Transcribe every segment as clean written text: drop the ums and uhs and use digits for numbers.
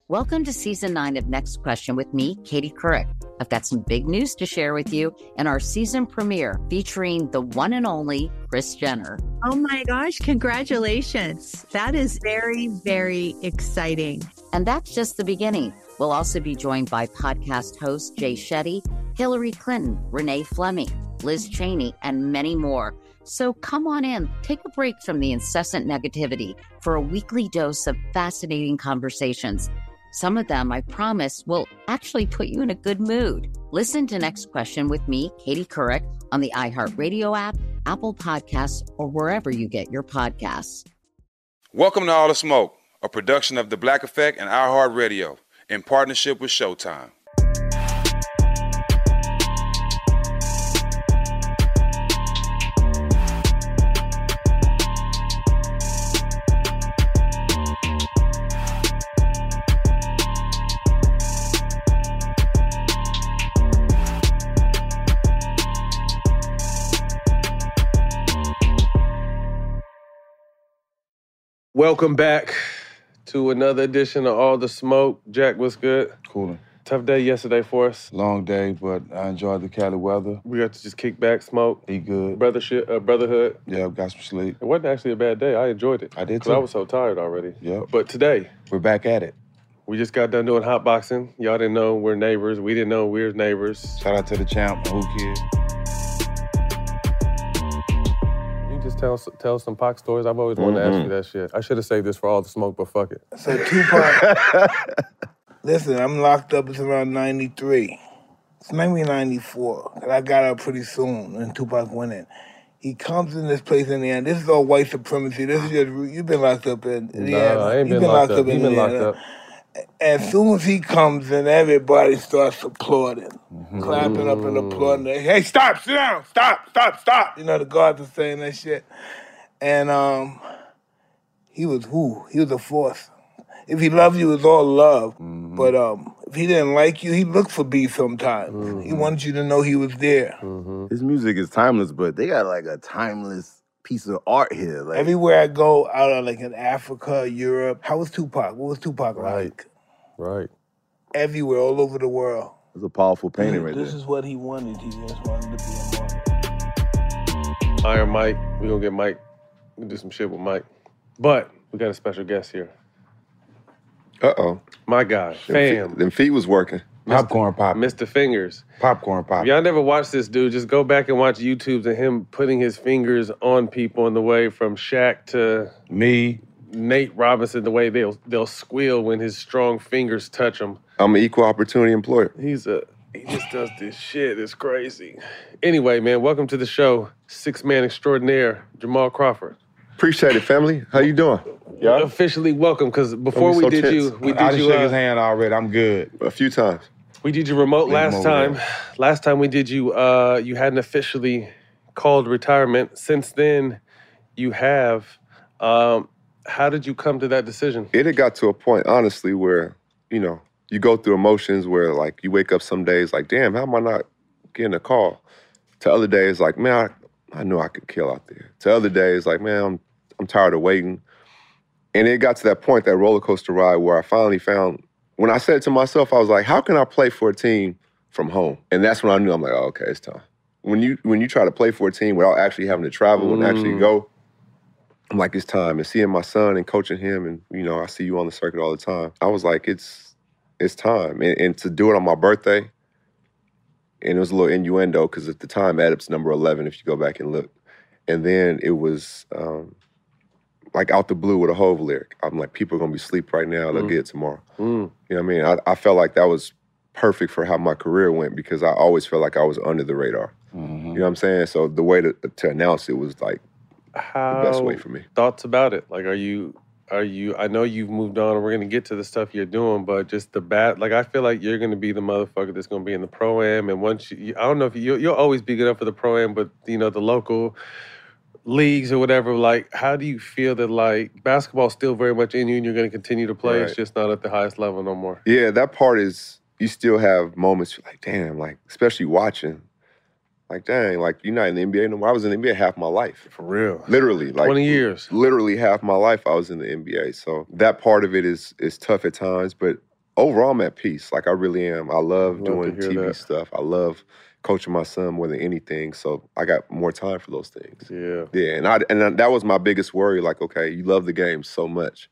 Welcome to Season 9 of Next Question with me, Katie Couric. I've got some big news to share with you in our season premiere featuring the one and only Kris Jenner. Oh my gosh, congratulations. That is very, very exciting. And that's just the beginning. We'll also be joined by podcast host Jay Shetty, Hillary Clinton, Renee Fleming, Liz Cheney, and many more. So come on in, take a break from the incessant negativity for a weekly dose of fascinating conversations. Some of them, I promise, will actually put you in a good mood. Listen to Next Question with me, Katie Couric, on the iHeartRadio app, Apple Podcasts, or wherever you get your podcasts. Welcome to All the Smoke, a production of The Black Effect and iHeartRadio in partnership with Showtime. Welcome back to another edition of All the Smoke. Jack, what's good? Coolin'. Tough day yesterday for us. Long day, but I enjoyed the Cali weather. We got to just kick back, smoke. Eat good. Brotherhood. Yeah, got some sleep. It wasn't actually a bad day. I enjoyed it. I did because I too. was so tired already. Yeah. But today, we're back at it. We just got done doing hot boxing. Y'all didn't know we're neighbors. We didn't know we were neighbors. Shout out to the champ, Who Kid. Just tell some Pac stories. I've always wanted to ask you that shit. I should have saved this for All the Smoke, but fuck it. So Tupac, listen, I'm locked up. It's around 93. It's maybe 94, because I got out pretty soon, and Tupac went in. He comes in this place in the end. This is all white supremacy. This is just, you've been locked up in the end. I ain't been locked up. You've been locked up. As soon as he comes in, everybody starts applauding, clapping up and applauding. Hey, stop, sit down, stop. You know, the guards are saying that shit. And he was a force. If he loved you, it was all love. But if he didn't like you, he looked for beef sometimes. He wanted you to know he was there. His music is timeless, but they got like a timeless piece of art here. Like, everywhere I go, out of like in Africa, Europe, how was Tupac? What was Tupac like? Right. Everywhere, all over the world. It's a powerful painting right there. This is what he wanted. He just wanted to be a model. Iron Mike. We're going to get Mike. We'll do some shit with Mike. But we got a special guest here. Uh-oh. My guy. Fam. Them feet was working. Popcorn popping. Mr. Fingers. Popcorn popping. If y'all never watched this dude, just go back and watch YouTubes of him putting his fingers on people in the way from Shaq to me, Nate Robinson, the way they'll squeal when his strong fingers touch them. I'm an equal opportunity employer. He just does this shit. It's crazy. Anyway, man, welcome to the show. Six-man extraordinaire, Jamal Crawford. Appreciate it, family. How you doing? Yeah. Officially welcome, because before we did you, I just shook his hand already. I'm good. A few times. We did you remote last time. Last time we did you, you hadn't officially called retirement. Since then, you have. How did you come to that decision? It had got to a point, honestly, where, you know, you go through emotions where, like, you wake up some days like, damn, how am I not getting a call? To other days, like, man, I knew I could kill out there. To other days, like, man, I'm tired of waiting. And it got to that point, that roller coaster ride, where I finally found, when I said to myself, I was like, how can I play for a team from home? And that's when I knew, I'm like, oh, okay, it's time. When you try to play for a team without actually having to travel and actually go, I'm like, it's time. And seeing my son and coaching him, and, you know, I see you on the circuit all the time. I was like, it's time. And to do it on my birthday, and it was a little innuendo, because at the time, Adam's number 11, if you go back and look. And then it was like out the blue with a Hove lyric. I'm like, people are going to be asleep right now. They'll get it tomorrow. You know what I mean? I felt like that was perfect for how my career went, because I always felt like I was under the radar. You know what I'm saying? So the way to announce it was like the best way for me. Thoughts about it? Like, are you, I know you've moved on and we're going to get to the stuff you're doing, but just like, I feel like you're going to be the motherfucker that's going to be in the Pro-Am. And once I don't know if you'll always be good enough for the Pro-Am, but, you know, the local leagues or whatever, like, how do you feel that, like, basketball's still very much in you and you're going to continue to play? Right. It's just not at the highest level no more. Yeah, that part is, you still have moments you're like, damn, like, especially watching. Like, dang, like, you're not in the NBA no more. I was in the NBA half my life. For real. Literally. Like 20 years. Literally half my life I was in the NBA. So that part of it is tough at times, but overall, I'm at peace. Like, I really am. I love to doing hear TV that. stuff. I love coaching my son more than anything. So I got more time for those things. Yeah. Yeah, and that was my biggest worry. Like, okay, you love the game so much.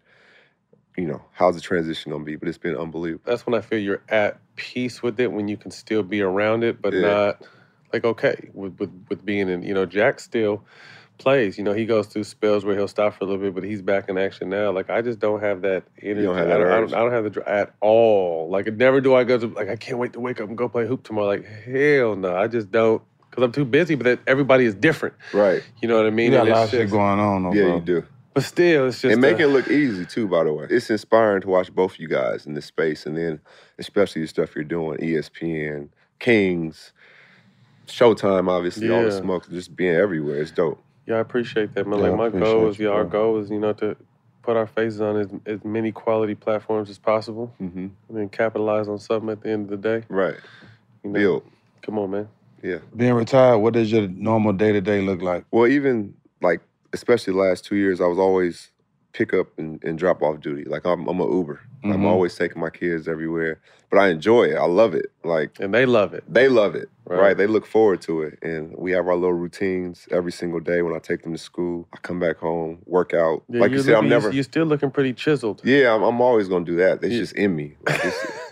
You know, how's the transition gonna be? But it's been unbelievable. That's when I feel you're at peace with it, when you can still be around it, but Yeah. not like okay with being in. You know, Jack still plays. You know, he goes through spells where he'll stop for a little bit, but he's back in action now. Like, I just don't have that energy. don't have that urge? I don't have the at all. Like, never do I go to like I can't wait to wake up and go play hoop tomorrow. Like, hell no, I just don't, because I'm too busy. But everybody is different. Right. You know what I You mean? got And a lot it's of shit just- going on, though, Yeah, bro. you do. But still, it's just And making it look easy, too, by the way. It's inspiring to watch both of you guys in this space. And then, especially the stuff you're doing, ESPN, Kings, Showtime, obviously, all the Yeah. smoke, just being everywhere. It's dope. Yeah, I appreciate that, man. Yeah, Like, I my appreciate goal is, you, our bro. goal is, to put our faces on as many quality platforms as possible, Mm-hmm. and then capitalize on something at the end of the day. Right. You know? Build. Come on, man. Yeah. Being retired, what does your normal day-to-day look like? Well, even, like, especially the last 2 years, I was always pick up and drop off duty. Like, I'm a Uber. I'm Mhm. always taking my kids everywhere. But I enjoy it. I love it. Like, And they love it. they love it, Right. right? They look forward to it. And we have our little routines every single day when I take them to school. I come back home, work out. Yeah, like you you're said, I'm looking- never... You're still looking pretty chiseled. Yeah, I'm always going to do that. It's Yeah. just in me. Like,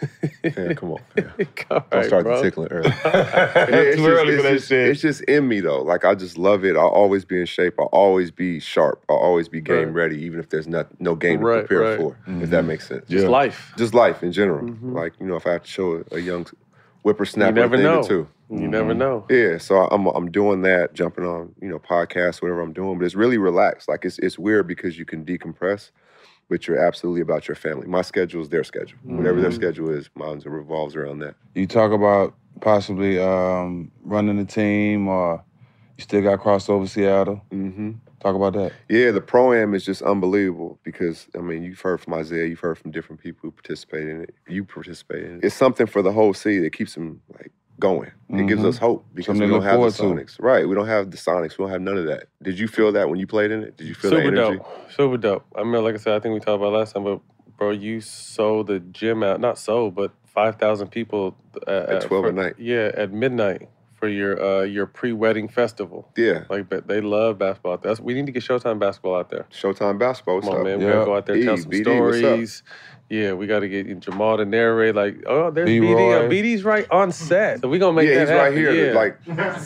man, come on. Man. All Don't right, start bro. the tickling early. It's too early for that shit. It's just in me, though. Like, I just love it. I'll always be in shape. I'll always be sharp. I'll always be game Right. ready, even if there's no game to Right, prepare right. for, if that makes sense. Just Yeah. life. Just life in general. Mhm. Like, if I have to show a young You whippersnapper never a thing know. or two. You never know. Yeah, so I'm doing that, jumping on, podcasts, whatever I'm doing, but it's really relaxed. Like, it's weird because you can decompress, but you're absolutely about your family. My schedule is their schedule. Whatever their schedule is, mine revolves around that. You talk about possibly running a team, or you still got crossover Seattle. Mm-hmm. Talk about that. Yeah, the Pro-Am is just unbelievable because, you've heard from Isaiah, you've heard from different people who participate in it. You participate in it. It's something for the whole city that keeps them, going. It gives us hope because Something we to don't look have the forward Sonics. Right, we don't have the Sonics. We don't have none of that. Did you feel that when you played in it? Did you feel that Super energy? dope. Super dope. I mean, like I said, I think we talked about last time, but bro, you sold the gym out. Not sold, but 5,000 people At 12 at night. Yeah, at midnight for your pre-wedding festival. Yeah. Like, but they love basketball. We need to get Showtime basketball out there. Showtime basketball, what's Come on, up? man. We Yeah. gotta go out there and tell E, some BD, what's up? stories. Yeah, we gotta get Jamal to narrate. Like, oh, there's BD. B-Roy. BD's right on set. So we gonna make Yeah, that he's happen. right here. Yeah. Like,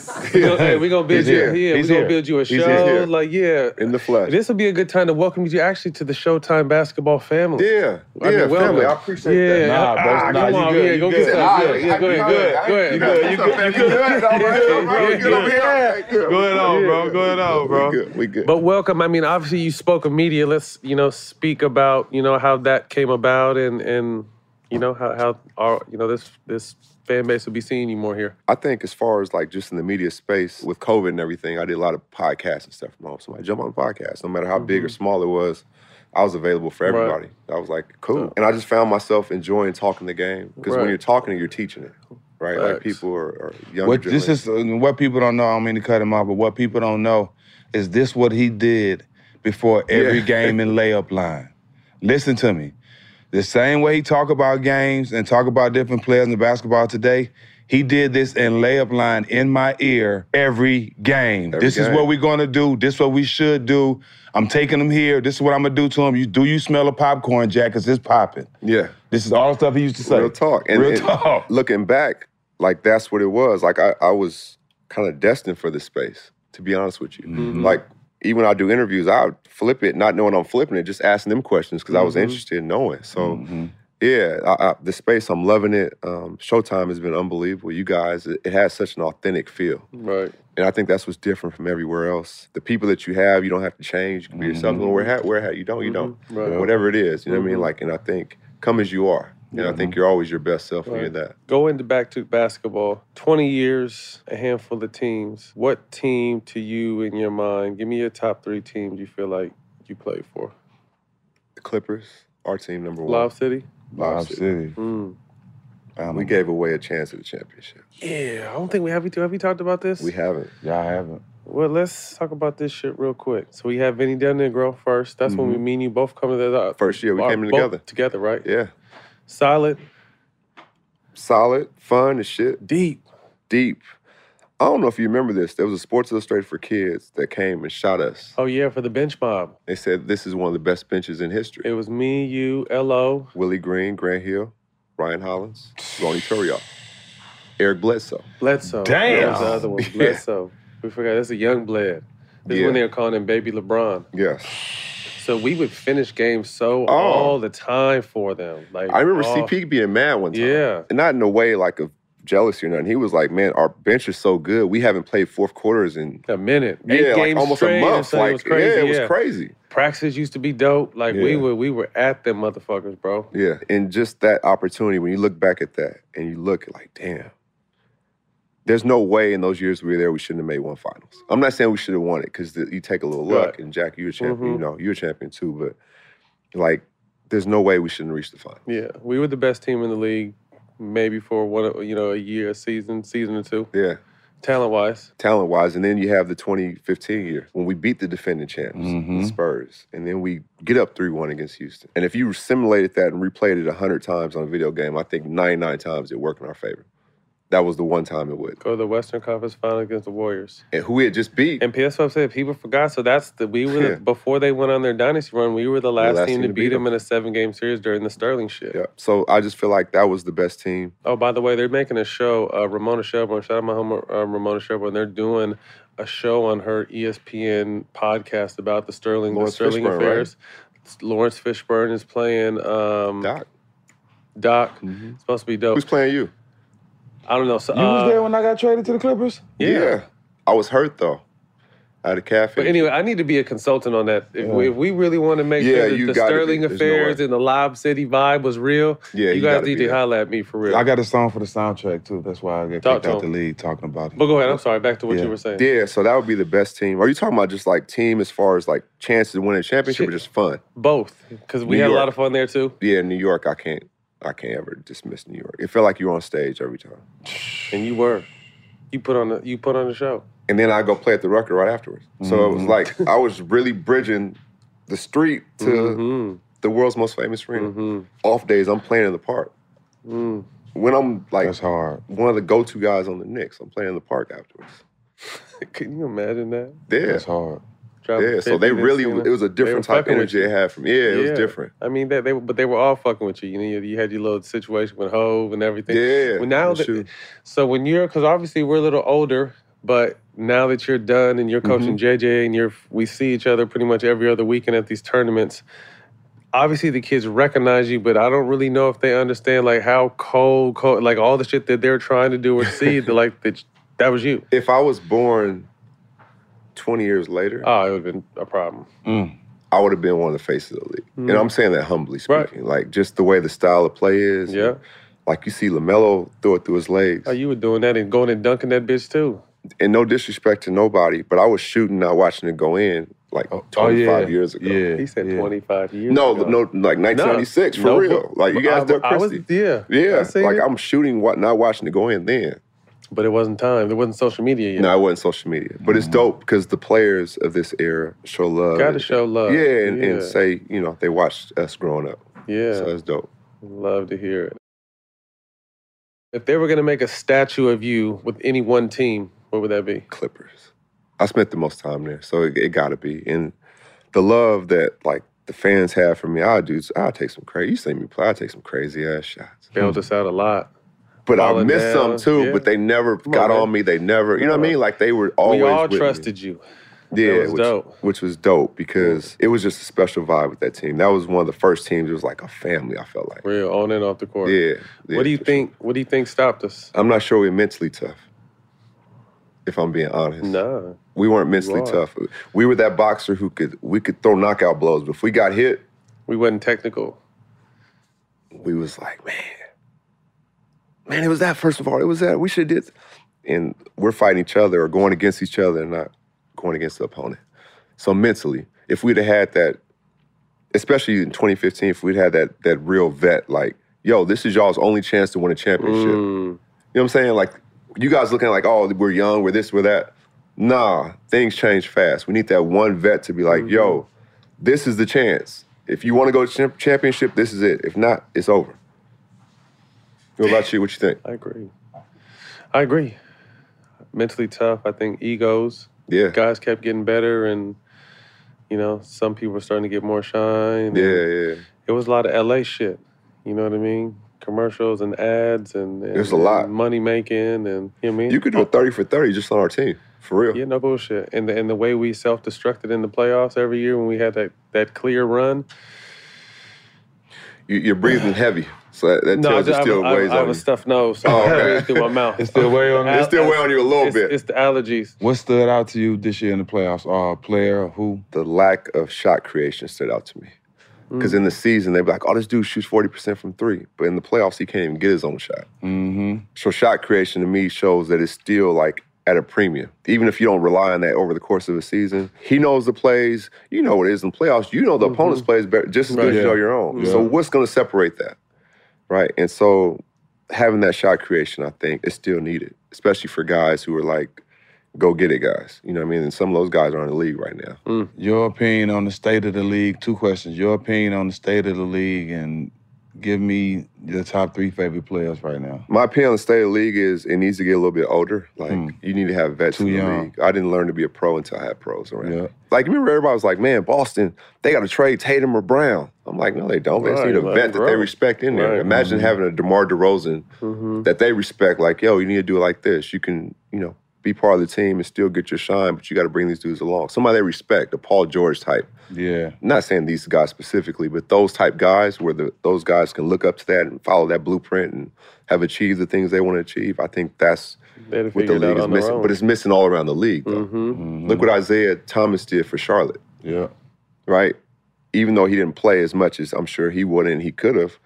we gonna build He's you. here. Yeah, He's we gonna here. build you a He's show. here. Like, yeah. in the flesh. This will be a good time to welcome you actually to the Showtime basketball family. Yeah, I mean, welcome. family. I appreciate Yeah, that. Nah, bro, nah, come you on, good, yeah, you go good. get some. Nah, Yeah, yeah, go ahead, go ahead. You good, you good, you good. All right, we good over here. Yeah. Okay, good. Go ahead on, bro. Go ahead on, bro. We good. But welcome. I mean, obviously you spoke of media. Let's, speak about, how that came about and how our, this fan base will be seeing you more here. I think as far as like just in the media space with COVID and everything, I did a lot of podcasts and stuff from home. So I jump on a podcast, no matter how big or small it was, I was available for Right. everybody. I was like, cool. And I just found myself enjoying talking the game because Right. when you're talking it, you're teaching it, right? Like Facts. people are younger. What this is what people don't know. I don't mean to cut him off, but what people don't know is this what he did before every Yeah. game in layup line. Listen to me. The same way he talk about games and talk about different players in basketball today, he did this in layup line in my ear every game. Every This is game. what we're gonna do. This is what we should do. I'm taking him here. This is what I'm gonna do to him. You smell a popcorn, Jack? Cause it's popping. Yeah. This is all the stuff he used to say. Real talk. And, Real and talk. looking back, like that's what it was. Like I was kind of destined for this space, to be honest with you. Like even when I do interviews, I would flip it, not knowing I'm flipping it, just asking them questions because I was interested in knowing. So yeah, the space, I'm loving it. Showtime has been unbelievable. You guys, it has such an authentic feel. Right. And I think that's what's different from everywhere else. The people that you have, you don't have to change. You can be yourself. You wear a hat. You don't. You don't. Right. Whatever it is, you know what I mean? Like, and I think come as you are. And I think you're always your best self when you're that. Go into back to basketball. 20 years, a handful of teams. What team to you in your mind? Give me your top 3 teams you feel like you played for. The Clippers, our team number 1. Lob City? Lob City. We gave away a chance at the championship. Yeah, I don't think we have. Have we talked about this? We haven't. Yeah, I haven't. Well, let's talk about this shit real quick. So we have Vinny Del Negro first. That's when me and you both come to the First year we came in both together. Together, right? Yeah. Solid. Solid, fun as shit. Deep. I don't know if you remember this. There was a Sports Illustrated for Kids that came and shot us. Oh, yeah, for the bench mob. They said this is one of the best benches in history. It was me, you, L.O. Willie Green, Grant Hill, Ryan Hollins, Ronnie Turiaf, Eric Bledsoe. Damn. That was the other one, Bledsoe. We forgot, that's a young Bled. This is when they were calling him Baby LeBron. Yes. So we would finish games all the time for them. Like I remember CP being mad one time. Yeah. And not in a way like of jealousy or nothing. He was like, man, our bench is so good. We haven't played fourth quarters in a minute. 8 games like almost straight, a month. Like, it was crazy. It was crazy. Practices used to be dope. Like we were at them motherfuckers, bro. Yeah. And just that opportunity, when you look back at that and you look at like, damn, there's no way in those years we were there we shouldn't have made one finals. I'm not saying we should have won it because you take a little luck, and Jack, you're a champion. You know, you're a champion too, but like, there's no way we shouldn't have reached the finals. Yeah, we were the best team in the league, maybe for a year, a season or two. Yeah. Talent-wise. And then you have the 2015 year when we beat the defending champs, the Spurs. And then we get up 3-1 against Houston. And if you simulated that and replayed it 100 times on a video game, I think 99 times it worked in our favor. That was the one time it would. Go to the Western Conference Final against the Warriors. And who we had just beat. And that's what I'm saying. People forgot. So we were before they went on their dynasty run, we were the last team to beat them in a 7-game series during the Sterling shit. Yeah. So I just feel like that was the best team. Oh, by the way, they're making a show. Ramona Shelburne, shout out my home, Ramona Shelburne. They're doing a show on her ESPN podcast about the Sterling Fishburne, affairs. Right? Lawrence Fishburne is playing Doc. It's supposed to be dope. Who's playing you? I don't know. So, you was there when I got traded to the Clippers? Yeah. I was hurt, though. I had a calf But anyway, I need to be a consultant on that. If we really want to make sure that the Sterling affairs and the Lob City vibe was real, you guys need to holler at me for real. I got a song for the soundtrack, too. That's why I got kicked out the league talking about it. But go ahead. I'm sorry. Back to what you were saying. Yeah, so that would be the best team. Are you talking about just like team as far as like chances to win a championship or just fun? Both. Because we had a lot of fun there, too. Yeah, New York, I can't ever dismiss New York. It felt like you were on stage every time. And you were. You put on the show. And then I go play at the Rucker right afterwards. So it was like I was really bridging the street to the world's most famous arena. Off days, I'm playing in the park. When I'm like that's hard. One of the go-to guys on the Knicks, I'm playing in the park afterwards. Can you imagine that? Yeah. That's hard. Yeah, so they really, it was a different type of energy they had from me. Yeah, it was different. I mean, they were all fucking with you. You know, you had your little situation with Hove and everything. Yeah. Well, now so when because obviously we're a little older, but now that you're done and you're coaching JJ and we see each other pretty much every other weekend at these tournaments, obviously the kids recognize you, but I don't really know if they understand like how cold, like all the shit that they're trying to do or see, that was you. If I was born 20 years later, it would have been a problem. I would have been one of the faces of the league. And I'm saying that humbly speaking. Like, just the way the style of play is. Yeah. Like, you see LaMelo throw it through his legs. Oh, you were doing that and going and dunking that bitch, too. And no disrespect to nobody, but I was shooting, not watching it go in, like 25 years ago. Yeah. He said 25 years ago. No, like 1996, for real. Like, you guys did Christie. Yeah. Like, I'm shooting, not watching it go in then. But it wasn't time. There wasn't social media yet. No, it wasn't social media. But it's dope because the players of this era show love. Got to show love. Yeah, and say, they watched us growing up. Yeah. So that's dope. Love to hear it. If they were going to make a statue of you with any one team, what would that be? Clippers. I spent the most time there, so it got to be. And the love that, like, the fans have for me, I'll take some crazy. You see me play, I'll take some crazy-ass shots. Bailed us out a lot. But I missed some too, but they never got on me. They never, you know what I mean? Like they were always We all with trusted me. you. Yeah, dope. Which was dope because it was just a special vibe with that team. That was one of the first teams. It was like a family, I felt like. Real, on and off the court. Yeah. What do you think? What do you think stopped us? I'm not sure we were mentally tough, if I'm being honest. Nah. We weren't mentally tough. We were that boxer who we could throw knockout blows, but if we got hit, we wasn't technical. We was like, man, it was that, first of all. It was that. We should have did. And we're fighting each other or going against each other and not going against the opponent. So mentally, if we'd have had that, especially in 2015, if we'd had that real vet, like, yo, this is y'all's only chance to win a championship. You know what I'm saying? Like, you guys looking like, oh, we're young, we're this, we're that. Nah, things change fast. We need that one vet to be like, yo, this is the chance. If you want to go to championship, this is it. If not, it's over. What about you? What you think? I agree. Mentally tough. I think egos. Yeah. Guys kept getting better, and some people were starting to get more shine. Yeah. It was a lot of LA shit. You know what I mean? Commercials and ads and there's a lot. Money making, and you know what I mean? You could do a 30 for 30 just on our team. For real. Yeah, no bullshit. And the way we self-destructed in the playoffs every year when we had that clear run. You're breathing heavy. So that tells you still weighs on you. I have a stuffed nose, so I breathe through my mouth. It's still weighing on you? It's still weighing on you a little bit. It's the allergies. What stood out to you this year in the playoffs? Player or who? The lack of shot creation stood out to me. Because in the season, they'd be like, this dude shoots 40% from three. But in the playoffs, he can't even get his own shot. Mm-hmm. So shot creation to me shows that it's still like at a premium. Even if you don't rely on that over the course of a season, he knows the plays. You know what it is in playoffs. You know the opponent's plays better, just as good as you know your own. Yeah. So what's going to separate that, right? And so having that shot creation, I think, is still needed, especially for guys who are like go-get-it guys. You know what I mean? And some of those guys are in the league right now. Your opinion on the state of the league. 2 questions. Your opinion on the state of the league, and give me your top 3 favorite players right now. My opinion on the state of the league is it needs to get a little bit older. Like, you need to have vets in the league. I didn't learn to be a pro until I had pros around. Yeah. Like, remember everybody was like, man, Boston, they got to trade Tatum or Brown. I'm like, no, they don't. They just need a vet that they respect in there. Imagine having a DeMar DeRozan that they respect, like, yo, you need to do it like this. You can, be part of the team and still get your shine, but you got to bring these dudes along. Somebody they respect, a Paul George type. Yeah. Not saying these guys specifically, but those type guys where those guys can look up to that and follow that blueprint and have achieved the things they want to achieve. I think that's what the league is missing. But it's missing all around the league, though. Look what Isaiah Thomas did for Charlotte. Yeah. Right? Even though he didn't play as much as I'm sure he would and he could have,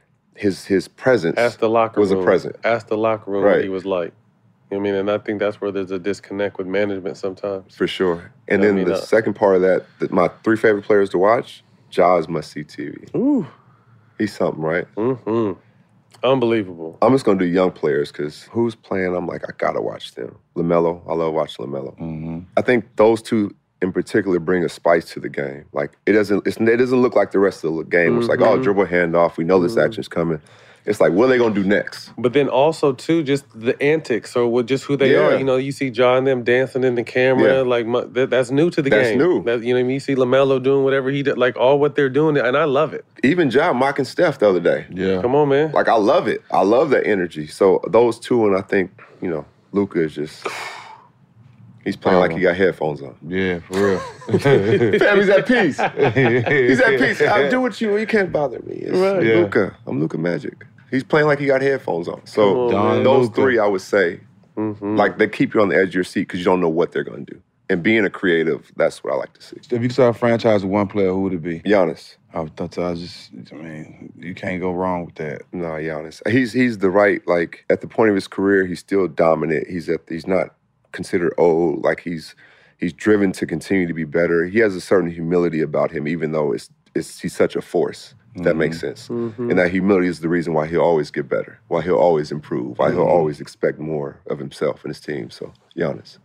his presence Ask the locker was room. a present. Ask the locker room what he was like. You know what I mean? And I think that's where there's a disconnect with management sometimes. For sure. And then the second part of that, my 3 favorite players to watch, Ja's must-see TV. Ooh. He's something, right? Unbelievable. I'm just going to do young players because who's playing, I'm like, I got to watch them. LaMelo, I love watching LaMelo. I think those 2 in particular bring a spice to the game. Like, it doesn't look like the rest of the game. It's like, dribble handoff. We know this action's coming. It's like, what are they going to do next? But then also, too, just the antics or just who they are. You see Ja and them dancing in the camera. Like, that's new to the game. That's new. You know what I mean? You see LaMelo doing whatever he did, like all what they're doing, and I love it. Even Ja mocking Steph the other day. Yeah. Come on, man. Like, I love it. I love that energy. So those 2, and I think, Luka is just... He's playing like he got headphones on. Yeah, for real. Fam, he's at peace. He's at peace. I'll do what you can't bother me. It's Luka. I'm Luka Magic. He's playing like he got headphones on. So those 3, I would say, like, they keep you on the edge of your seat because you don't know what they're going to do. And being a creative, that's what I like to see. If you could start a franchise with 1 player, who would it be? Giannis. You can't go wrong with that. No, Giannis. He's the right, like, at the point of his career, he's still dominant. He's not considered old. Like, he's driven to continue to be better. He has a certain humility about him, even though he's such a force. If that makes sense. And that humility is the reason why he'll always get better, why he'll always improve, why he'll always expect more of himself and his team. So, Giannis.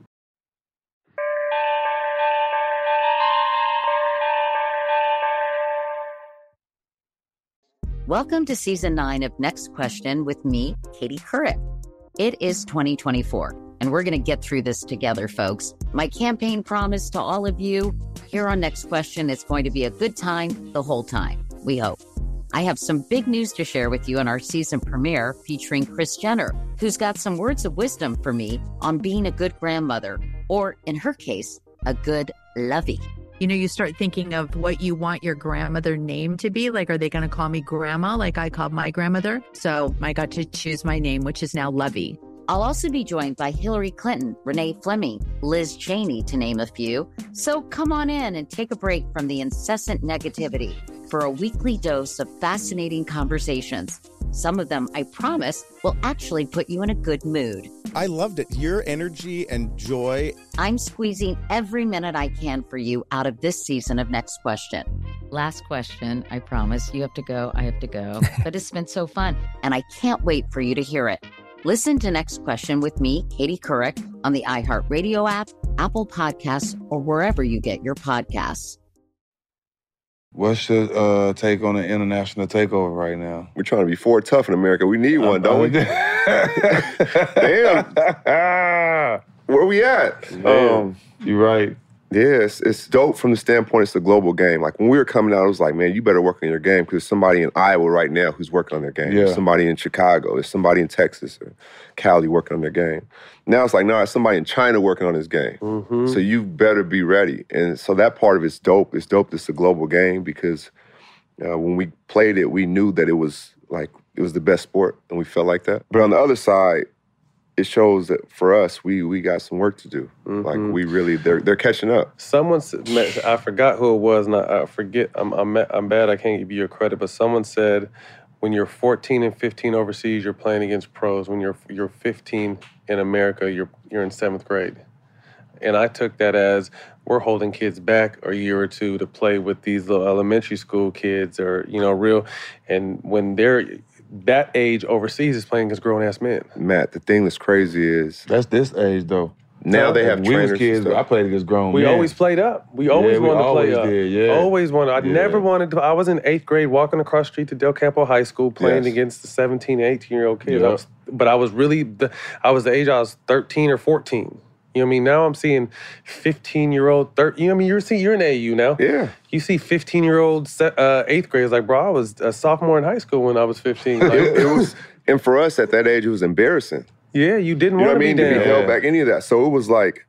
Welcome to Season 9 of Next Question with me, Katie Couric. It is 2024, and we're going to get through this together, folks. My campaign promise to all of you, here on Next Question, it's going to be a good time the whole time, we hope. I have some big news to share with you in our season premiere featuring Kris Jenner, who's got some words of wisdom for me on being a good grandmother, or in her case, a good lovey. You start thinking of what you want your grandmother name to be. Like, are they going to call me grandma like I called my grandmother? So I got to choose my name, which is now Lovey. I'll also be joined by Hillary Clinton, Renee Fleming, Liz Cheney, to name a few. So come on in and take a break from the incessant negativity for a weekly dose of fascinating conversations. Some of them, I promise, will actually put you in a good mood. I loved it. Your energy and joy. I'm squeezing every minute I can for you out of this season of Next Question. Last question, I promise. You have to go, I have to go. But it's been so fun, and I can't wait for you to hear it. Listen to Next Question with me, Katie Couric, on the iHeartRadio app, Apple Podcasts, or wherever you get your podcasts. What's your take on the international takeover right now? We're trying to be Ford tough in America. We need one, don't we? Damn. Where we at? You're right. Yeah, it's dope from the standpoint it's a global game. Like when we were coming out, it was like, man, you better work on your game because there's somebody in Iowa right now who's working on their game. Yeah. There's somebody in Chicago. There's somebody in Texas or Cali working on their game. Now it's like, no, there's somebody in China working on his game. So you better be ready. And so that part of it's dope. It's dope that it's a global game because when we played it, we knew that it was the best sport and we felt like that. But on the other side, it shows that for us, we got some work to do. Like we really, they're catching up. Someone said, I forgot who it was, and I forget. I'm bad. I can't give you your credit, but someone said, when you're 14 and 15 overseas, you're playing against pros. When you're 15 in America, you're in 7th grade. And I took that as we're holding kids back a year or two to play with these little elementary school kids, or real. And when they're that age overseas is playing against grown-ass men. Matt, the thing that's crazy is... That's this age, though. Now they have trainers. We was kids, I played against grown men. We always played up. We always wanted to play up. Did, Always wanted. I never wanted to. I was in 8th grade walking across the street to Del Campo High School playing against the 17, 18-year-old kids. I was the age I was 13 or 14. You know what I mean? Now I'm seeing 15-year-old, you know what I mean? You're in AU now. Yeah. You see 15-year-old 8th graders like, bro, I was a sophomore in high school when I was 15. Like, it was, and for us at that age, it was embarrassing. Yeah, you didn't You know want what I mean? to be To down. be held back, any of that. So it was like,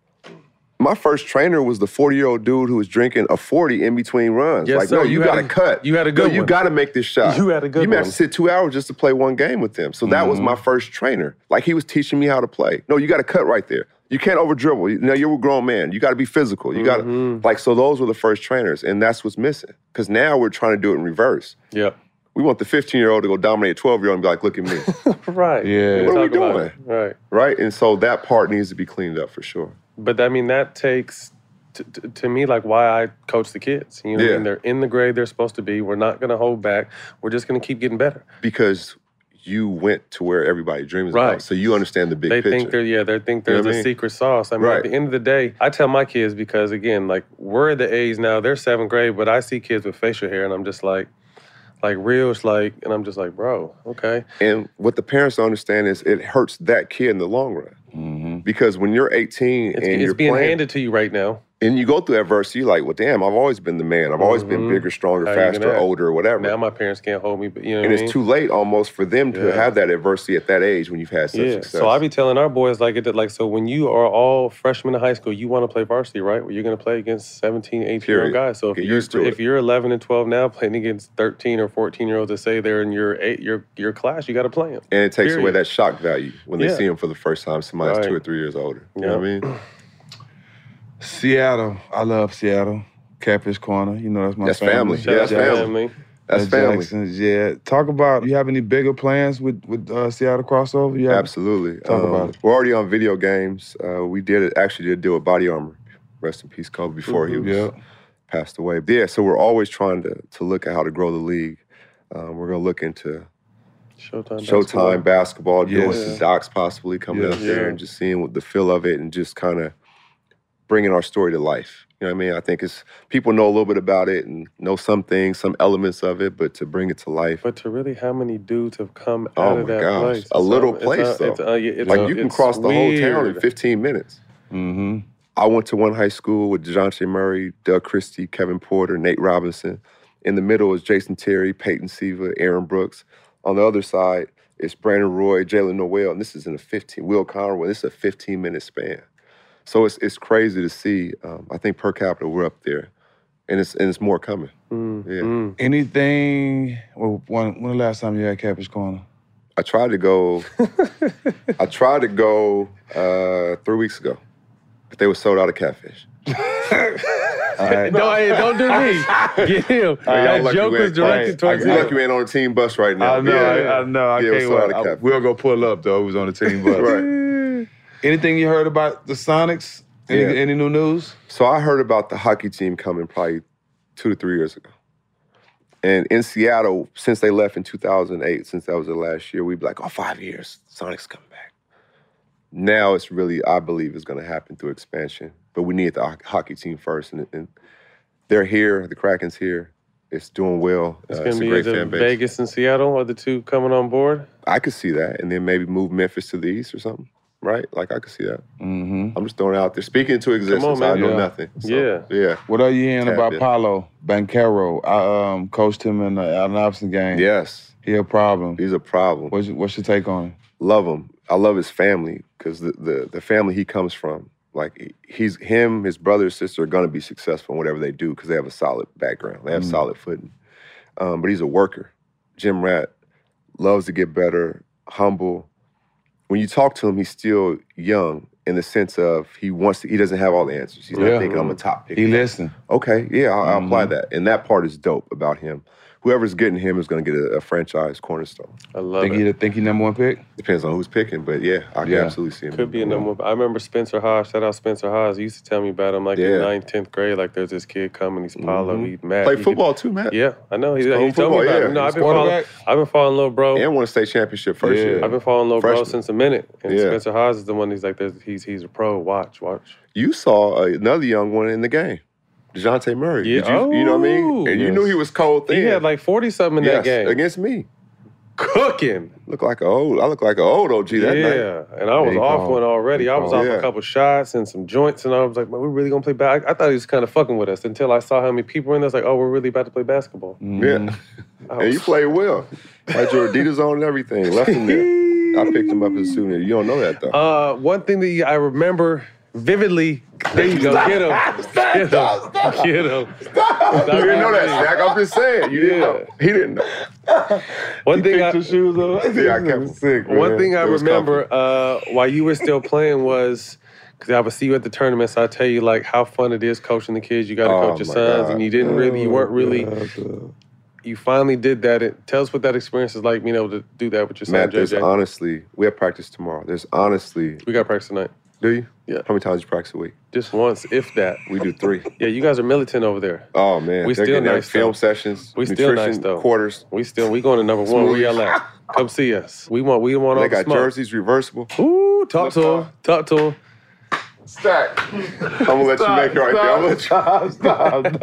my first trainer was the 40-year-old dude who was drinking a 40 in between runs. Yes, like, sir. no, you got to cut. You had a good one. You got to make this shot. You had a good You may have one. to sit 2 hours just to play one game with them. So that was my first trainer. Like, he was teaching me how to play. No, you got to cut right there. You can't over dribble. Now you're a grown man. You got to be physical. You got to, so those were the first trainers. And that's what's missing. Because now we're trying to do it in reverse. Yep. We want the 15-year-old to go dominate a 12-year-old and be like, look at me. Right. Yeah. What are we Talk about doing? it. Right. Right? And so that part needs to be cleaned up for sure. But I mean, that takes, to me, like why I coach the kids. You know what I mean? They're in the grade they're supposed to be. We're not going to hold back. We're just going to keep getting better. Because you went to where everybody dreams about. So you understand the big picture. They think there's a secret sauce. I mean, at the end of the day, I tell my kids because, again, like, we're the age now, they're 7th grade, but I see kids with facial hair, and I'm just like real, it's like, and I'm just like, bro, okay. And what the parents don't understand is it hurts that kid in the long run. Because when you're 18 and you're it's being playing, handed to you right now. and you go through adversity, you're like, well, damn, I've always been the man. I've always been bigger, stronger, How you faster, gonna act? older, whatever. Now my parents can't hold me, but you know and what I it's mean? too late almost for them to have that adversity at that age when you've had such success. So I be telling our boys so when you are all freshmen in high school, you want to play varsity, right? Where you're going to play against 17, 18-year-old guys. So Get used to it. if you're 11 and 12 now playing against 13 or 14-year-olds that say they're in your class, you got to play them. And it takes away that shock value when they see them for the first time. Somebody's 2 or 3 years older. You know what I mean? Seattle. I love Seattle. Catfish Corner. You know, that's my family. Yeah, that's family. That's family. Jackson's, yeah. Talk about, you have any bigger plans with Seattle crossover? Absolutely. Talk about it. We're already on video games. We actually did a deal with Body Armor. Rest in peace, Kobe, before he was passed away. Yeah, so we're always trying to look at how to grow the league. We're going to look into Showtime basketball, doing some docs possibly coming up there and just seeing what the feel of it and just kind of bringing our story to life. You know what I mean? I think people know a little bit about it and know some things, some elements of it, but to bring it to life. But to really, how many dudes have come out of that place? A little place, though. You can cross the whole town in 15 minutes. I went to one high school with DeJounte Murray, Doug Christie, Kevin Porter, Nate Robinson. In the middle is Jason Terry, Peyton Siva, Aaron Brooks. On the other side, it's Brandon Roy, Jalen Noel, and this is Will Conroy, this is a 15-minute span. So it's crazy to see. I think per capita we're up there, and it's more coming. Anything? Well, when the last time you had Catfish Corner? I tried to go. 3 weeks ago, but they were sold out of catfish. Right. Don't do me. Get him. That joke was directed towards you. you. Like you ain't on the team bus right now. I know. I can't wait. We'll go pull up, though. It was on the team bus. Right. Anything you heard about the Sonics? Any new news? So I heard about the hockey team coming probably 2 to 3 years ago. And in Seattle, since they left in 2008, since that was the last year, we'd be like, 5 years, Sonics coming back. Now it's really, I believe, is going to happen through expansion. But we need the hockey team first. And they're here, the Kraken's here. It's doing well. It's It's going a to be great either fan base. Vegas and Seattle are the two coming on board. I could see that, and then maybe move Memphis to the east or something, right? Like I could see that. Mm-hmm. I'm just throwing it out there. Speaking into existence, man. I know Yeah. nothing. So, yeah. What are you hearing Tad about bit. Paulo Banchero? I coached him in the Allen Iverson game. Yes, He a problem. he's a problem. What's your take on him? Love him. I love his family because the family he comes from, like his brother and sister are gonna be successful in whatever they do because they have a solid background. They have solid footing. But he's a worker. Jim Rat loves to get better, humble. When you talk to him, he's still young in the sense of he doesn't have all the answers. He's not thinking I'm a top pick. He listen. Okay, yeah, I'll apply that. And that part is dope about him. Whoever's getting him is going to get a franchise cornerstone. I love Think it. he number one pick? Depends on who's picking, but yeah, I can absolutely see him. Could be a number one. I remember Spencer Haas. Shout out Spencer Haas. He used to tell me about him like in 9th, 10th grade. Like there's this kid coming. He's Paulo. He's Matt. Play football too, Matt. Yeah, I know. He Cold told me football, about yeah. him. No, He's I've been following Lil Bro. And won a state championship first year. I've been following Lil Bro Freshman. since a minute. And Yeah. Spencer Haas is the one. He's like, he's a pro. Watch. You saw another young one in the game, DeJounte Murray. Yeah. Did you know what I mean? And you knew he was cold thin. He had like 40-something in that game. Against me. Cooking. I look like an old OG that night. Yeah, and I was off one already. I was off a couple shots and some joints, and I was like, man, we're really going to play basketball? I thought he was kind of fucking with us until I saw how many people were in there. I was like, oh, we're really about to play basketball. Yeah. And you played well. Had your Adidas on and everything. Left him there. I picked him up as a souvenir. You don't know that, though. One thing that I remember vividly. There you go. Get him. Get him. Get him. You didn't know that, Stack. I'm just saying. You didn't know. He didn't know. One thing I shoes on. Yeah, I kept sick. One thing I remember while you were still playing was, because I would see you at the tournaments, I tell you like how fun it is coaching the kids. You got to coach your sons, and you weren't really. You finally did that. Tell us what that experience is like, being able to do that with your son, Matt, there's JJ. honestly, we have practice tomorrow. We got practice tonight. Do you? Yeah. How many times do you practice a week? Just once, if that. We do 3. Yeah, you guys are militant over there. Oh man, We they're still getting their nice, film though. sessions. We still nutrition nice though. Quarters. We going to number one. Where y'all at? Come see us. We want all They the got smoke. jerseys reversible. Ooh, talk to him. Talk to him. Stack. I'm gonna let you make it right there. I'm gonna let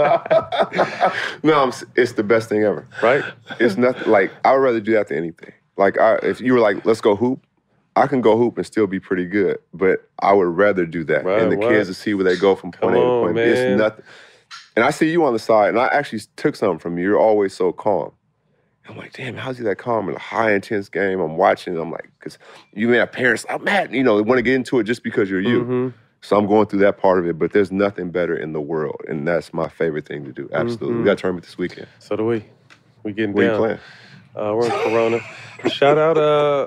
you. No, it's the best thing ever. Right? It's nothing like I would rather do that than anything. Like if you were like, let's go hoop, I can go hoop and still be pretty good. But I would rather do that. Right, and the what? kids to see where they go from point A to Come on, point B. man. It's nothing. And I see you on the side, and I actually took something from you. You're always so calm. I'm like, damn, how's he that calm in a high intense game? I'm watching. I'm like, because you may have parents, oh, Matt, want to get into it just because you're you. Mm-hmm. So I'm going through that part of it, but there's nothing better in the world, and that's my favorite thing to do. Absolutely. We got a tournament this weekend. So do we. We getting Where you down. playing? We're in Corona. Shout out,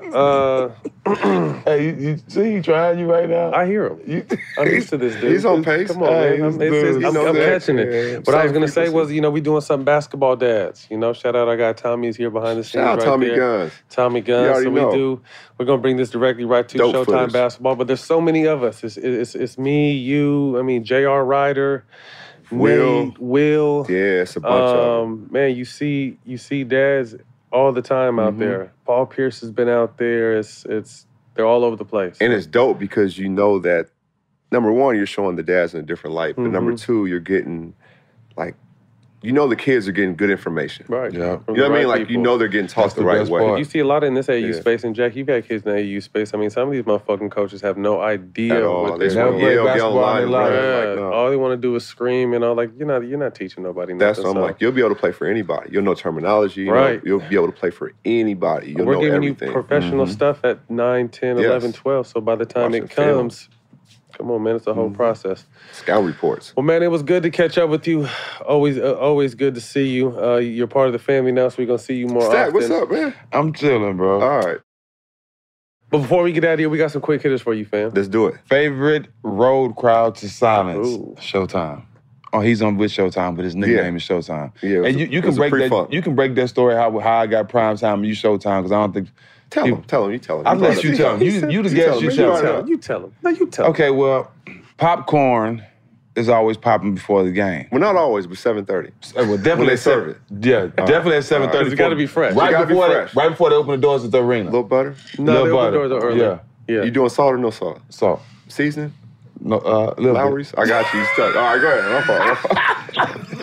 Hey, you see he trying you right now? I hear him. I'm used to this, dude. He's on pace. Come on, man. I'm catching Yeah. it. What I was going to say was, we doing some basketball dads. Shout out, I got Tommy's here behind the scenes Shout out right Tommy there. Guns. Tommy You Guns. already So know. we're going to bring this directly right to Dope Showtime footers. Basketball. But there's so many of us. It's me, you, J.R. Ryder, Will. Nate, Will. Yeah, it's a bunch of them. Man, you see dads all the time out there. Paul Pierce has been out there. They're all over the place. And it's dope because you know that, number one, you're showing the dads in a different light. But number two, you're getting, the kids are getting good information. Right. Yeah. From You know the what I mean? right Like, people. they're getting taught That's the the right best way. part. You see a lot in this AU Yeah. space, and Jack, you've had kids in the AU space. Some of these motherfucking coaches have no idea At all. what They they're just want to play yell, get basketball online in and their run. life. Like, no. All they want to do is scream and all. Like, you're not teaching nobody That's nothing. what I'm so. like, you'll be able to play for anybody. You'll know terminology. Right. You'll be able to play for anybody. You'll We're know giving everything. you professional stuff at 9, 10, 11, Yes. 12. So by the time Watching it comes, come on, man, it's a whole process. Scout reports. Well, man, it was good to catch up with you. Always good to see you. You're part of the family now, so we're going to see you more Stack, often. what's up, man? I'm chilling, bro. All right, But before we get out of here, we got some quick hitters for you, fam. let's do it. Favorite road crowd to silence? Ooh. Showtime. Oh, he's on with Showtime, but his nickname is Showtime. Yeah, it was and a- you it can was a break that. pre-funk. You can break that story how I got prime time and you Showtime because I don't think. Tell You- him. You tell him. I'll let you tell him. You the guest. You tell him. You tell him. No, you tell him. Okay, well, popcorn is always popping before the game. Well, not always, but 7:30. Well, definitely When they at serve it. Yeah, definitely at 7:30. It's gotta be fresh. Right It gotta be before fresh. right before they open the doors at the arena. Little butter. No, Little they open butter. doors early. Yeah. You doing salt or no salt? So, Seasoning? no, little bit. Lowry's? I got you. You stuck. All right, go ahead. My fault.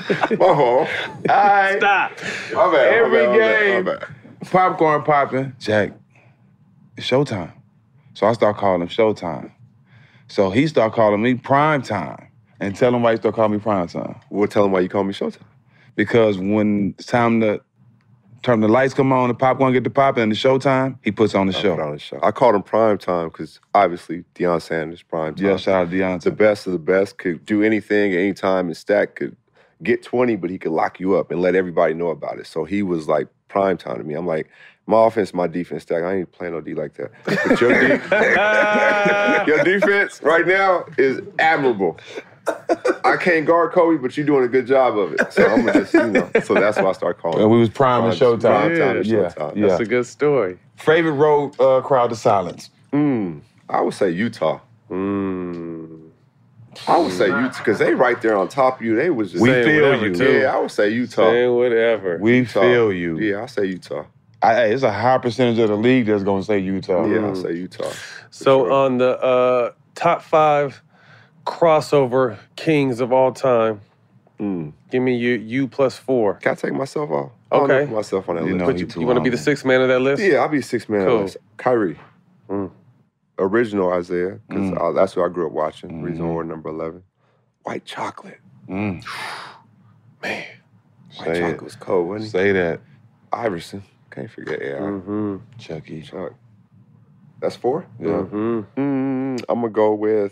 fault. Alright. Stop. My bad. Every my bad, game, my bad. popcorn popping. Jack, it's showtime. So I start calling him Showtime. So he start calling me Prime Time. And tell him why he start calling me Prime Time. Well, tell him why you call me Showtime. Because when it's time to turn the lights come on, the popcorn get to popping, and the showtime, he puts on the show. Put on the show. I called him Prime Time because obviously Deion Sanders, Prime Time. Yeah, shout out to Deion. The best of the best, could do anything at any time, and Stack could get 20, but he could lock you up and let everybody know about it. So he was like Prime Time to me. I'm like, my offense, my defense, Stack, I ain't playing no D like that. But your defense right now is admirable. I can't guard Kobe, but you're doing a good job of it. So I'm gonna just, so that's why I started calling. And we was Prime and Showtime. Prime Time and Showtime. Yeah. That's a good story. Favorite road crowd to silence? I would say Utah. I would say Utah, because they right there on top of you. They was just We saying feel whatever, you. too. Yeah, I would say Utah. Saying whatever. We Utah. feel you. Yeah, I say Utah. It's a high percentage of the league that's going to say Utah. Yeah, I say Utah. So sure. on the top 5 crossover kings of all time, give me you plus 4. Can I take myself off? I don't Okay. know myself on that You list. know Put he you too want to be the humble. 6th man of that list? Yeah, I'll be 6 man. Cool. Kyrie. Original Isaiah, because that's who I grew up watching. Reason War number 11. White chocolate. Man. White Say chocolate it. was cold, wasn't he? Say that. Iverson. Can't forget AI. Chucky. Chuck. That's 4? Yeah. I'm going to go with,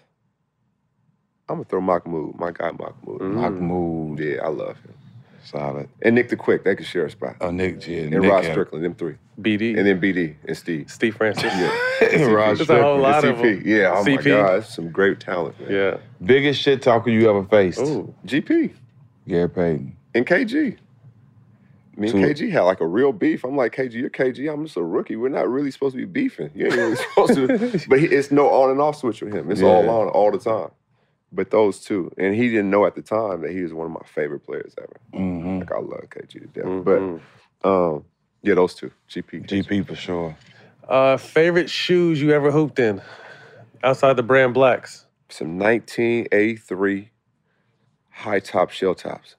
I'm going to throw Mahmoud, my guy Mahmoud. Mahmoud. Yeah, I love him. Solid. And Nick the Quick, they could share a spot. Oh, Nick. Yeah, And Nick Rod had- Strickland, them 3. BD. And then BD and Steve. Steve Francis. Yeah. Rod There's a whole Strickland. lot And of them. CP. Yeah, oh my CP. God, that's some great talent, man. Yeah. Biggest shit talker you ever faced? Ooh. GP Gary Payton. and KG. Me and Two. KG had like a real beef. I'm like, KG, you're KG. I'm just a rookie. We're not really supposed to be beefing. You ain't really supposed to. But it's no on and off switch with him. It's all on all the time. But those two. And he didn't know at the time that he was one of my favorite players ever. Like, I love KG to death. But, yeah, those two. GP. GP for sure. Favorite shoes you ever hooped in outside the brand blacks? Some 1983 high top shell tops.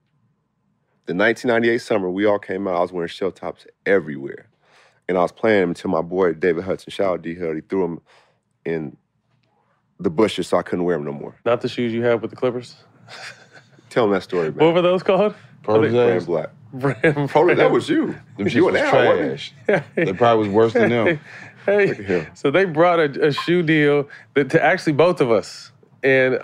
The 1998 summer, we all came out. I was wearing shell tops everywhere. And I was playing them until my boy David Hudson, shout out D-Hud, he threw them in the bushes so I couldn't wear them no more. Not the shoes you had with the Clippers? Tell them that story, man. What were those called? Brand Black. Brand That was you. Them You shits and was Al, wasn't it? trash. They probably was worse than them. Hey, Look at him. so they brought a shoe deal to actually both of us. And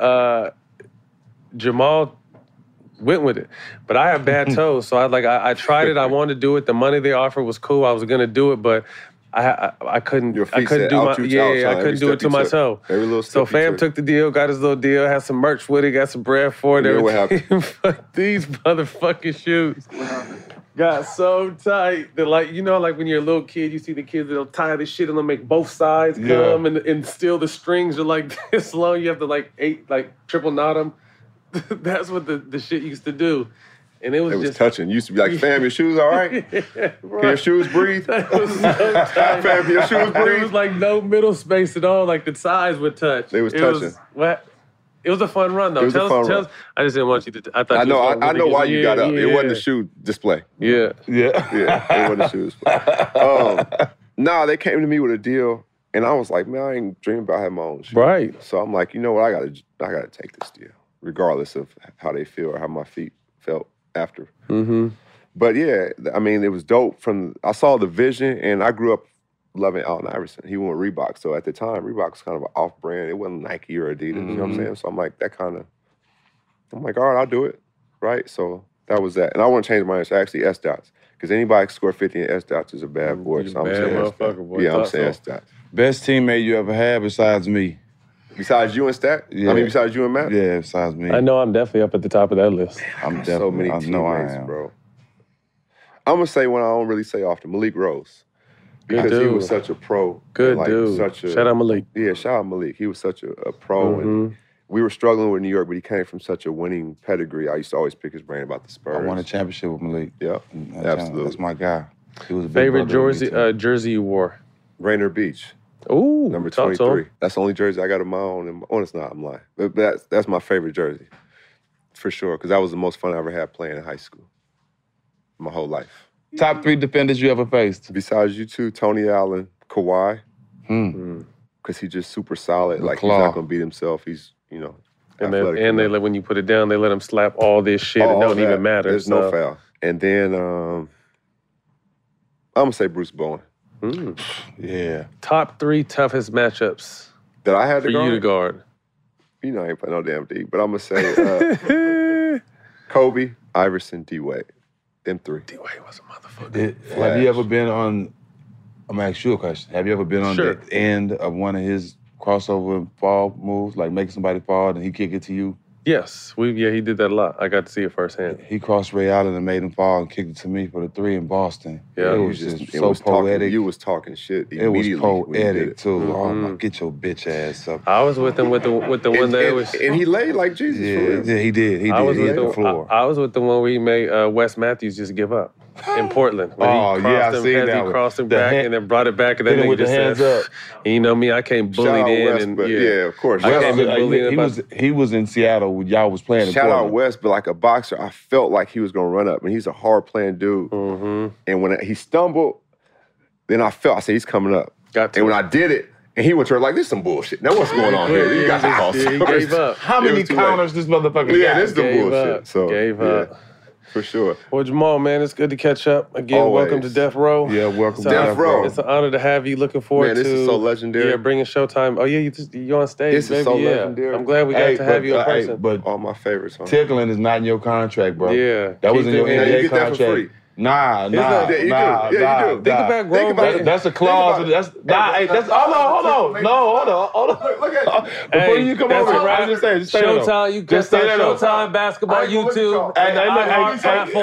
Jamal went with it. But I have bad toes, so I tried it. I wanted to do it. The money they offered was cool. I was gonna do it, but I couldn't. Your feet I couldn't said do out, my you yeah. out, I son. couldn't Every do it step to you my took. toe. Every little So step you fam took. took the deal, got his little deal, had some merch with it, got some bread for it. And then what everything. Fuck these motherfucking shoes. Got so tight that like when you're a little kid, you see the kids that'll tie this shit and they'll make both sides come and still the strings are like this long. You have to triple knot them. That's what the shit used to do. And it was just touching. You used to be like, fam, your shoes all right? Can your shoes breathe? That was so tight. Fam, your shoes There breathe? was like no middle space at all. Like the sides would touch. They was touching. It was a fun run though. It was a fun run. I just didn't want you to. I thought I you know. was I know why you got up. It wasn't a the shoe display. Yeah. Yeah, it wasn't a shoe display. Nah, they came to me with a deal, and I was like, man, I ain't dreaming about having my own shoe. Right. So I'm like, you know what? I gotta take this deal, regardless of how they feel or how my feet felt after. But yeah, I mean, it was dope. I saw the vision, and I grew up loving Allen Iverson. He went with Reebok. So at the time, Reebok was kind of an off-brand. It wasn't Nike or Adidas, you know what I'm saying? So I'm like, all right, I'll do it, right? So that was that. And I want to change my answer. Actually, S-Dots. Because anybody can score 50 in S-Dots is a bad boy. So I'm bad saying motherfucker, S-Dots. boy. Yeah, I'm Thought saying so. S-Dots. Best teammate you ever had besides me? Besides you and Stack? Yeah. I mean, besides you and Matt? Yeah, besides me. I know I'm definitely up at the top of that list. I'm So definitely. many I know I teammates, am. bro. I'm going to say one I don't really say often, Malik Rose. Because he dude. was such a pro. Good and, dude. Shout out Malik. Yeah, shout out Malik. He was such a pro. And we were struggling with New York, but he came from such a winning pedigree. I used to always pick his brain about the Spurs. I won a championship with Malik. Yeah, absolutely. That's my guy. He was a big Favorite brother to me, too. jersey you wore? Rainier Beach, Ooh, number talk to 23. him. That's the only jersey I got of my own. Oh, it's not. I'm lying. But that's my favorite jersey. for sure, because that was the most fun I ever had playing in high school. My whole life. Top 3 defenders you ever faced? Besides you two, Tony Allen, Kawhi. Because he's just super solid. Like, he's not going to beat himself. He's, you know, and they let, when you put it down, they let him slap all this shit. It don't even matter. There's no foul. And then I'm going to say Bruce Bowen. Yeah. Top 3 toughest matchups that I had for you to guard. You know I ain't playing no damn D, but I'm going to say Kobe, Iverson, D-Wade. Them 3. D-Wade was a motherfucker. Have you ever been on, I'm going to ask you a question. Have you ever been on the end of one of his crossover fall moves, like make somebody fall and he kick it to you? Yes. He did that a lot. I got to see it firsthand. He crossed Ray Allen and made him fall and kicked it to me for the 3 in Boston. Yeah. It was just so poetic. You was talking shit It immediately. was poetic, too. Oh, my, get your bitch ass up. I was with him with the one that was... And he laid like Jesus for real. Yeah, he did. He hit the floor. I was with the one where he made Wes Matthews just give up in Portland. I seen that. He crossed him back and then brought it back, and then nigga just hands said, up. You know me, I came bullied in. West, yeah, of course. He was in Seattle when y'all was playing. Shout out West, but like a boxer, I felt like he was going to run up. And he's a hard-playing dude. And when he stumbled, then I said, he's coming up. And when I did it, and he went to her like, this is some bullshit. Now what's going on here? You got to call he gave up. How many counters this motherfucker got? Yeah, this is the bullshit. So, gave up. For sure. Well, Jamal, man, it's good to catch up. Again, Always. Welcome to Death Row. Yeah, welcome to Death Row. It's an honor to have you. Looking forward to... this is so legendary. Yeah, bringing Showtime. Oh, yeah, you're on stage, This is so legendary. I'm glad we got to have you in person. But all my favorites, huh? Tickling is not in your contract, bro. Yeah. That was in your NBA you get contract. That for free. Nah. You do. Yeah, you do. Think about grown men. That's a clause. That's hold on. No, hold on. Look at it. Before you come over, right. just say Showtime, you can start Showtime Basketball, YouTube, and iHeart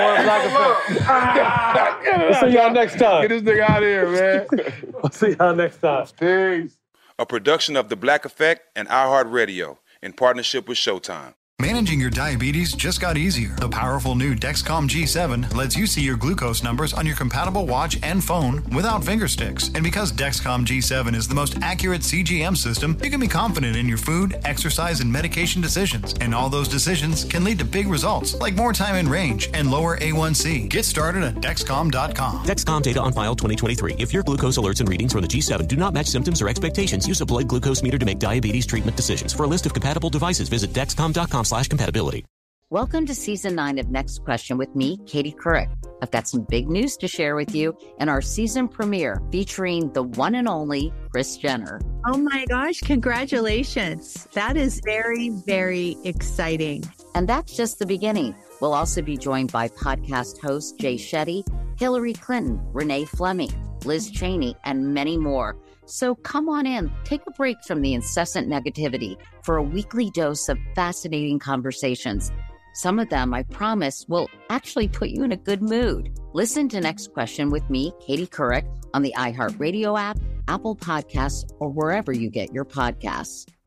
platform. We'll see y'all next time. Get this nigga out of here, man. We'll see y'all next time. Peace. A production of The Black Effect and iHeart Radio in partnership with Showtime. Managing your diabetes just got easier. The powerful new Dexcom G7 lets you see your glucose numbers on your compatible watch and phone without finger sticks. And because Dexcom G7 is the most accurate CGM system, you can be confident in your food, exercise, and medication decisions. And all those decisions can lead to big results, like more time in range and lower A1C. Get started at Dexcom.com. Dexcom data on file 2023. If your glucose alerts and readings from the G7 do not match symptoms or expectations, use a blood glucose meter to make diabetes treatment decisions. For a list of compatible devices, visit Dexcom.com/compatibility. Welcome to Season 9 of Next Question with me, Katie Couric. I've got some big news to share with you in our season premiere featuring the one and only Kris Jenner. Oh my gosh, congratulations. That is very, very exciting. And that's just the beginning. We'll also be joined by podcast host Jay Shetty, Hillary Clinton, Renee Fleming, Liz Cheney, and many more. So come on in, take a break from the incessant negativity for a weekly dose of fascinating conversations. Some of them, I promise, will actually put you in a good mood. Listen to Next Question with me, Katie Couric, on the iHeartRadio app, Apple Podcasts, or wherever you get your podcasts.